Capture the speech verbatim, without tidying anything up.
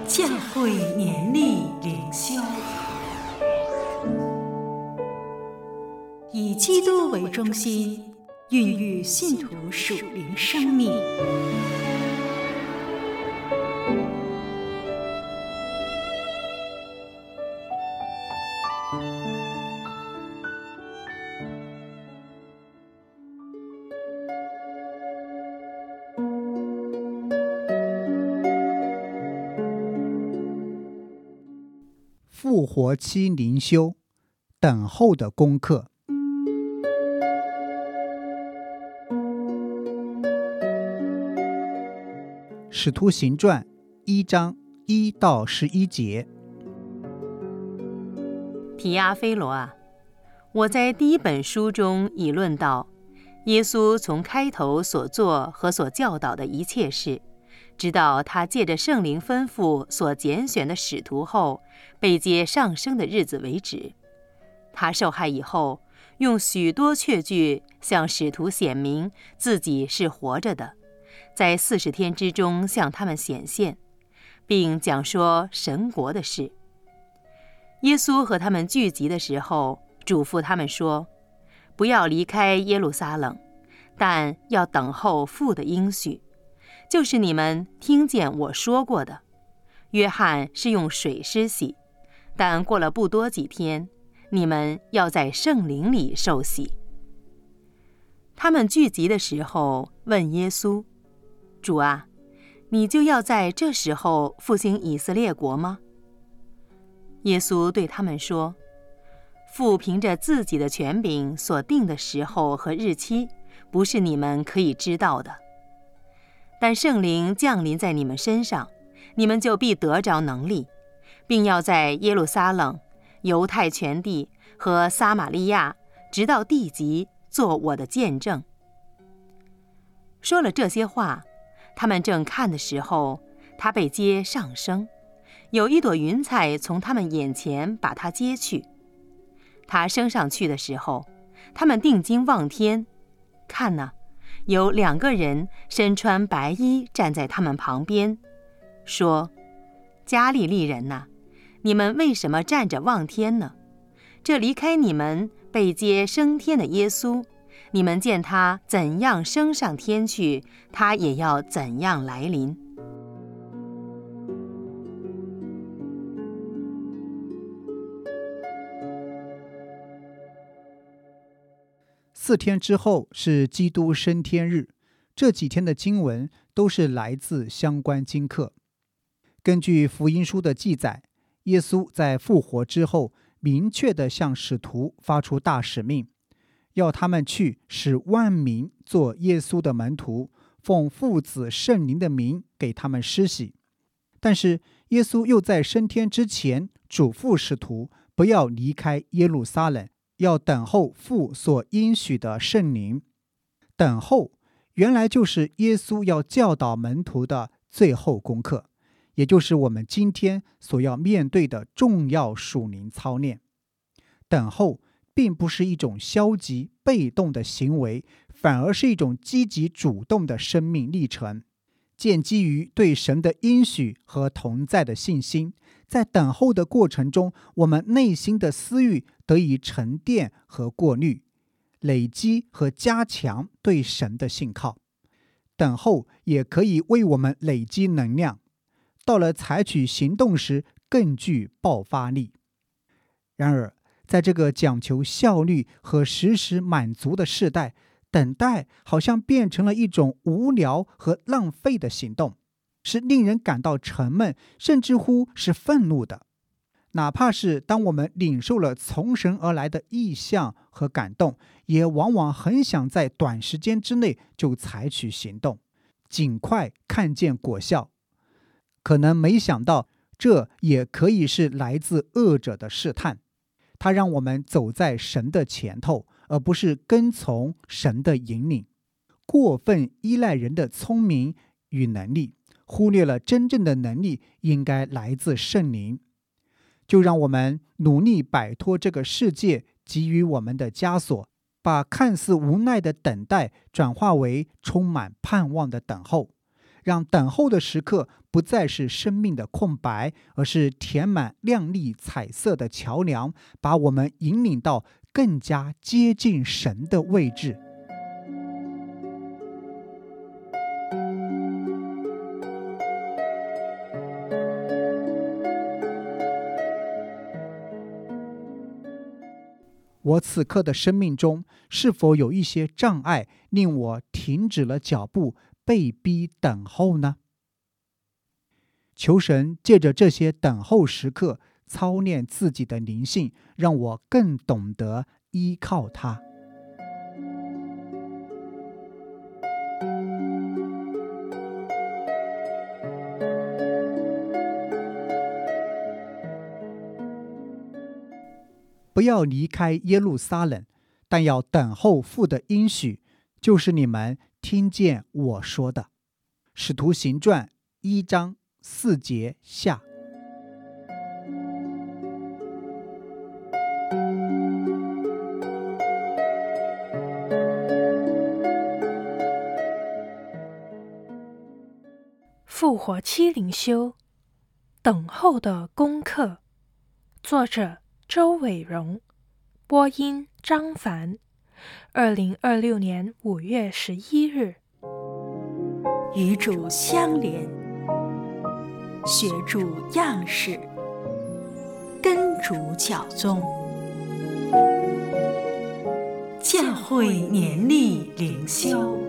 教会年历灵修，以基督为中心，孕育信徒属灵生命。 复活期灵修，等候的功课。使徒行传一章一到十一节。 提阿非罗啊，我在第一本书中已论到，耶稣从开头所做和所教导的一切事，直到他借着圣灵吩咐所拣选的使徒后被接上升的日子为止。他受害以后，用许多确据向使徒显明自己是活着的，在四十天之中向他们显现，并讲说神国的事。耶稣和他们聚集的时候，嘱咐他们说，不要离开耶路撒冷，但要等候父的应许，就是你们听见我说过的。约翰是用水施洗，但过了不多几天，你们要在圣灵里受洗。他们聚集的时候问耶稣，主啊，你就要在这时候复兴以色列国吗？耶稣对他们说，父凭着自己的权柄所定的时候和日期，不是你们可以知道的。但圣灵降临在你们身上，你们就必得着能力，并要在耶路撒冷、犹太全地和撒玛利亚，直到地极，做我的见证。说了这些话，他们正看的时候，他被接上升，有一朵云彩从他们眼前把他接去。他升上去的时候，他们定睛望天，看哪，有两个人身穿白衣站在他们旁边，说，加利利人哪，你们为什么站着望天呢？这离开你们被接升天的耶稣，你们见他怎样升上天去，他也要怎样来临。 四天之后是基督升天日，这几天的经文都是来自相关经课。根据福音书的记载，耶稣在复活之后，明确地向使徒发出大使命，要他们去使万民做耶稣的门徒，奉父子圣灵的名给他们施洗。但是耶稣又在升天之前嘱咐使徒不要离开耶路撒冷，要等候父所应许的圣灵。等候原来就是耶稣要教导门徒的最后功课，也就是我们今天所要面对的重要属灵操练。等候并不是一种消极被动的行为，反而是一种积极主动的生命历程，建基于对神的应许和同在的信心。在等候的过程中，我们内心的私欲得以沉淀和过滤，累积和加强对神的信靠。等候也可以为我们累积能量，到了采取行动时更具爆发力。然而在这个讲求效率和实时满足的时代，等待好像变成了一种无聊和浪费的行动，是令人感到沉闷，甚至乎是愤怒的。哪怕是当我们领受了从神而来的意象和感动，也往往很想在短时间之内就采取行动，尽快看见果效。可能没想到，这也可以是来自恶者的试探，它让我们走在神的前头，而不是跟从神的引领，过分依赖人的聪明与能力，忽略了真正的能力应该来自圣灵。就让我们努力摆脱这个世界给予我们的枷锁，把看似无奈的等待转化为充满盼望的等候， 让等候的时刻不再是生命的空白，而是填满亮丽彩色的桥梁，把我们引领到更加接近神的位置。我此刻的生命中，是否有一些障碍令我停止了脚步，被逼等候呢？求神借着这些等候时刻，操练自己的灵性，让我更懂得依靠他。不要离开耶路撒冷，但要等候父的应许，就是你们听见我说的。使徒行传一章四节下。 复活期灵修，等候的功课，作者周伟荣，播音张凡，二零二六年五月十一日。 与主相连，学主样式，跟主脚踪，教会年历灵修。